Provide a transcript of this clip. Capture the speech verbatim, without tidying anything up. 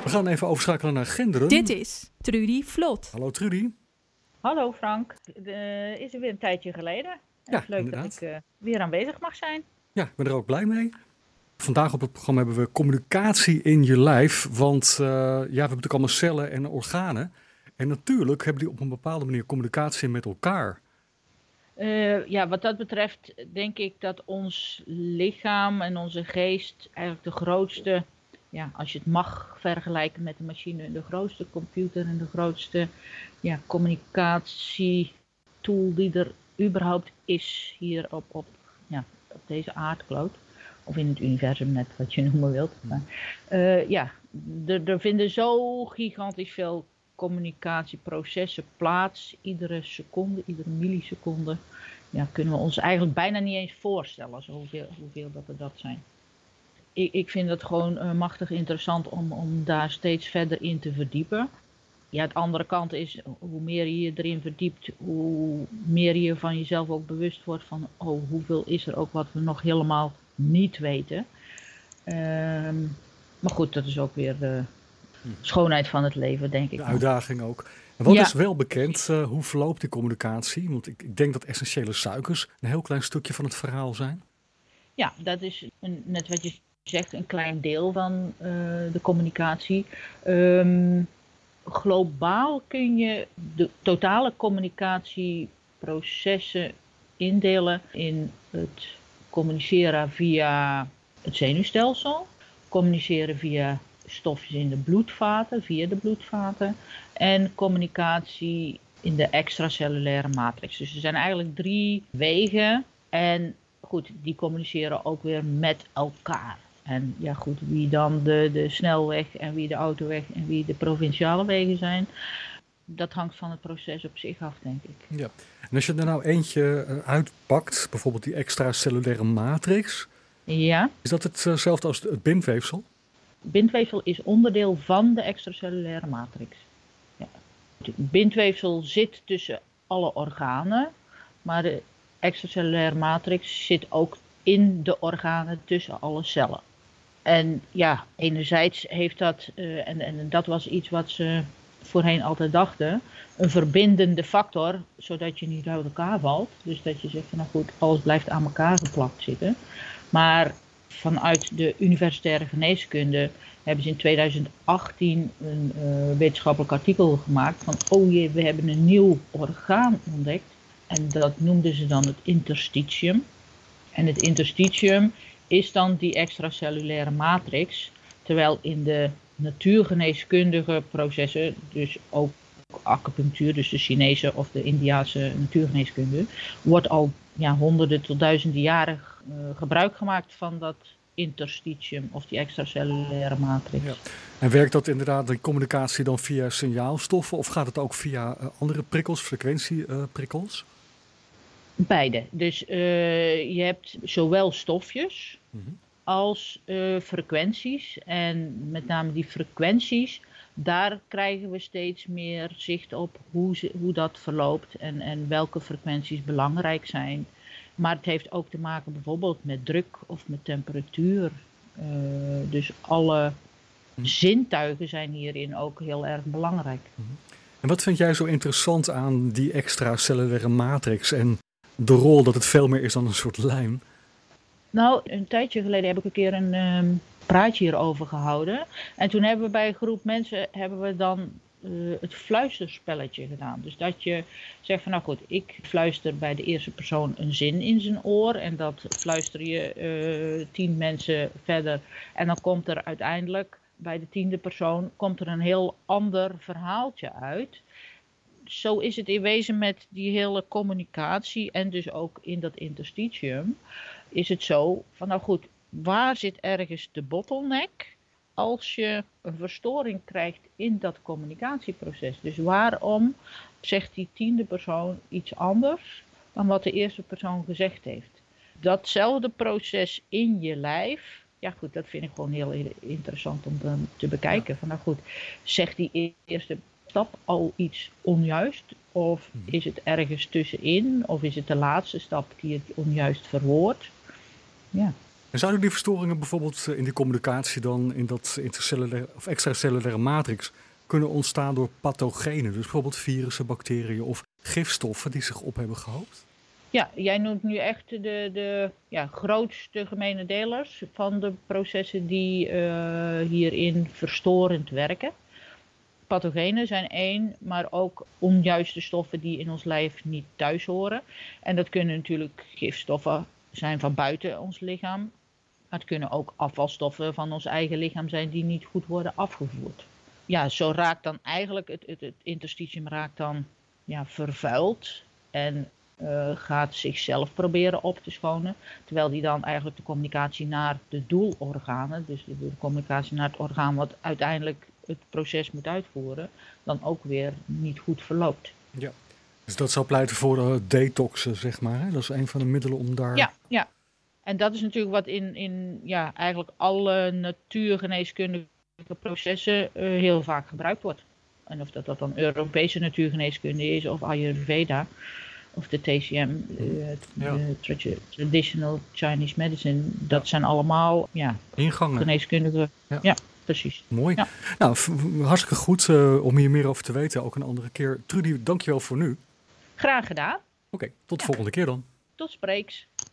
We gaan even overschakelen naar genderen. Dit is Trudy Vlot. Hallo Trudy. Hallo Frank. Uh, is er weer een tijdje geleden. Ja, leuk inderdaad. dat ik uh, weer aanwezig mag zijn. Ja, ik ben er ook blij mee. Vandaag op het programma hebben we communicatie in je lijf. Want uh, ja, we hebben natuurlijk allemaal cellen en organen. En natuurlijk hebben die op een bepaalde manier communicatie met elkaar. Uh, ja, wat dat betreft denk ik dat ons lichaam en onze geest eigenlijk de grootste, ja, als je het mag vergelijken met de machine, de grootste computer en de grootste ja, communicatietool die er überhaupt is hier op, op, ja, op deze aardkloot. Of in het universum, net wat je noemen wilt. Maar, uh, ja, er, er vinden zo gigantisch veel communicatieprocessen plaats. Iedere seconde, iedere milliseconde. Ja, kunnen we ons eigenlijk bijna niet eens voorstellen zo hoeveel, hoeveel dat er dat zijn. Ik, ik vind het gewoon uh, machtig interessant om, om daar steeds verder in te verdiepen. Ja, de andere kant is, hoe meer je je erin verdiept, hoe meer je van jezelf ook bewust wordt van, oh, hoeveel is er ook wat we nog helemaal niet weten. Um, maar goed, dat is ook weer de schoonheid van het leven, denk ik. De uitdaging ook. En wat ja. is wel bekend, uh, hoe verloopt die communicatie? Want ik, ik denk dat essentiële suikers een heel klein stukje van het verhaal zijn. Ja, dat is een, net wat je zegt, een klein deel van uh, de communicatie. Um, globaal kun je de totale communicatieprocessen indelen in het communiceren via het zenuwstelsel, communiceren via stofjes in de bloedvaten, via de bloedvaten en communicatie in de extracellulaire matrix. Dus er zijn eigenlijk drie wegen en goed, die communiceren ook weer met elkaar. En ja goed, wie dan de, de snelweg en wie de autoweg en wie de provinciale wegen zijn, dat hangt van het proces op zich af, denk ik. Ja. En als je er nou eentje uitpakt, bijvoorbeeld die extracellulaire matrix, ja. Is dat hetzelfde als het bindweefsel? Bindweefsel is onderdeel van de extracellulaire matrix. Ja. Het bindweefsel zit tussen alle organen, maar de extracellulaire matrix zit ook in de organen tussen alle cellen. En ja, enerzijds heeft dat, uh, en, en dat was iets wat ze voorheen altijd dachten, een verbindende factor, zodat je niet uit elkaar valt. Dus dat je zegt van nou goed, alles blijft aan elkaar geplakt zitten. Maar vanuit de universitaire geneeskunde hebben ze in tweeduizend achttien een uh, wetenschappelijk artikel gemaakt van oh jee, we hebben een nieuw orgaan ontdekt. En dat noemden ze dan het interstitium. En het interstitium is dan die extracellulaire matrix, terwijl in de natuurgeneeskundige processen, dus ook acupunctuur, dus de Chinese of de Indiase natuurgeneeskunde, wordt al ja, honderden tot duizenden jaren uh, gebruik gemaakt van dat interstitium of die extracellulaire matrix. Ja. En werkt dat inderdaad, die communicatie dan via signaalstoffen of gaat het ook via uh, andere prikkels, frequentieprikkels? Uh, Beide. Dus uh, je hebt zowel stofjes mm-hmm. als uh, frequenties. En met name die frequenties, daar krijgen we steeds meer zicht op hoe, ze, hoe dat verloopt en, en welke frequenties belangrijk zijn. Maar het heeft ook te maken bijvoorbeeld met druk of met temperatuur. Uh, dus alle mm-hmm. zintuigen zijn hierin ook heel erg belangrijk. Mm-hmm. En wat vind jij zo interessant aan die extracellulaire matrix en de rol dat het veel meer is dan een soort lijm? Nou, een tijdje geleden heb ik een keer een um, praatje hierover gehouden. En toen hebben we bij een groep mensen hebben we dan uh, het fluisterspelletje gedaan. Dus dat je zegt van nou goed, ik fluister bij de eerste persoon een zin in zijn oor. En dat fluister je uh, tien mensen verder. En dan komt er uiteindelijk bij de tiende persoon komt er een heel ander verhaaltje uit. Zo is het in wezen met die hele communicatie en dus ook in dat interstitium. Is het zo van nou goed, waar zit ergens de bottleneck als je een verstoring krijgt in dat communicatieproces? Dus waarom zegt die tiende persoon iets anders dan wat de eerste persoon gezegd heeft? Datzelfde proces in je lijf, ja goed, dat vind ik gewoon heel interessant om te, te bekijken. Ja. Van nou goed, zegt die eerste stap al iets onjuist? Of is het ergens tussenin? Of is het de laatste stap die het onjuist verwoordt? Ja. En zouden die verstoringen bijvoorbeeld in die communicatie dan in dat intercellulaire of extracellulaire matrix kunnen ontstaan door pathogenen? Dus bijvoorbeeld virussen, bacteriën of gifstoffen die zich op hebben gehoopt? Ja, jij noemt nu echt de, de ja, grootste gemene delers van de processen die uh, hierin verstorend werken. Pathogenen zijn één, maar ook onjuiste stoffen die in ons lijf niet thuis horen. En dat kunnen natuurlijk gifstoffen zijn van buiten ons lichaam. Maar het kunnen ook afvalstoffen van ons eigen lichaam zijn die niet goed worden afgevoerd. Ja, zo raakt dan eigenlijk het, het, het interstitium raakt dan ja, vervuild en uh, gaat zichzelf proberen op te schonen. Terwijl die dan eigenlijk de communicatie naar de doelorganen, dus de, de communicatie naar het orgaan wat uiteindelijk het proces moet uitvoeren, dan ook weer niet goed verloopt. Ja, dus dat zou pleiten voor uh, detoxen, zeg maar. Hè? Dat is een van de middelen om daar... Ja, ja. En dat is natuurlijk wat in, in ja, eigenlijk alle natuurgeneeskundige processen uh, heel vaak gebruikt wordt. En of dat, dat dan Europese natuurgeneeskunde is of Ayurveda of de T C M, uh, ja. de Traditional Chinese Medicine, dat ja. zijn allemaal ja, ingangen. Geneeskundige... Ja. ja. Precies. Mooi. Ja. Nou, hartstikke goed uh, om hier meer over te weten, ook een andere keer. Trudy, dankjewel voor nu. Graag gedaan. Oké, okay, tot de ja. volgende keer dan. Tot spreeks.